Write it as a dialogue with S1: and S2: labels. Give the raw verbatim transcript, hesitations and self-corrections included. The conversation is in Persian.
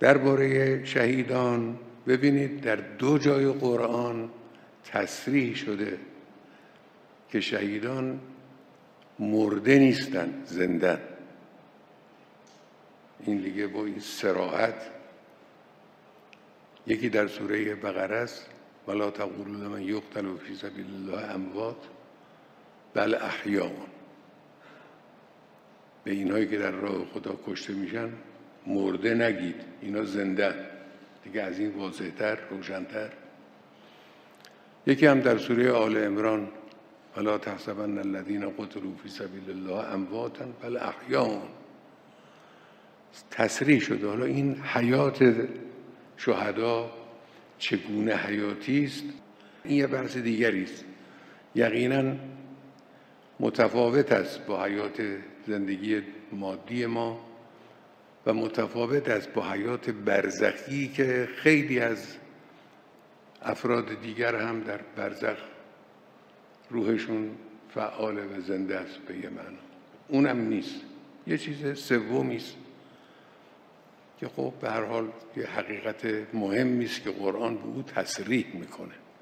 S1: درباره شهیدان ببینید در دو جای قرآن تصریح شده که شهیدان مرده نیستن، زندن. این دیگه با این صراحت، یکی در سوره بقره است، ولا تقولوا لمن یقتل فی سبیل الله اموات بل احیاء. به اینهایی که در راه خدا کشته میشن مرده نگید، اینا زنده. دیگه از این واضح‌تر، روشن‌تر. یکی هم در سوره آل عمران ولا تحسبن الذین قتلوا فی سبیل الله امواتا بل احیاء. تصریح شده. حالا این حیات شهدا چگونه حیاتی است، این یه بحث دیگری است، یقینا متفاوت است با حیات زندگی مادی ما و متفاوت است با حیات برزخی که خیلی از افراد دیگر هم در برزخ روحشون فعال و زنده است به یه معنا. اونم نیست، یه چیز سومی است که خب به هر حال یه حقیقت مهمی است که قرآن به او تصریح میکنه.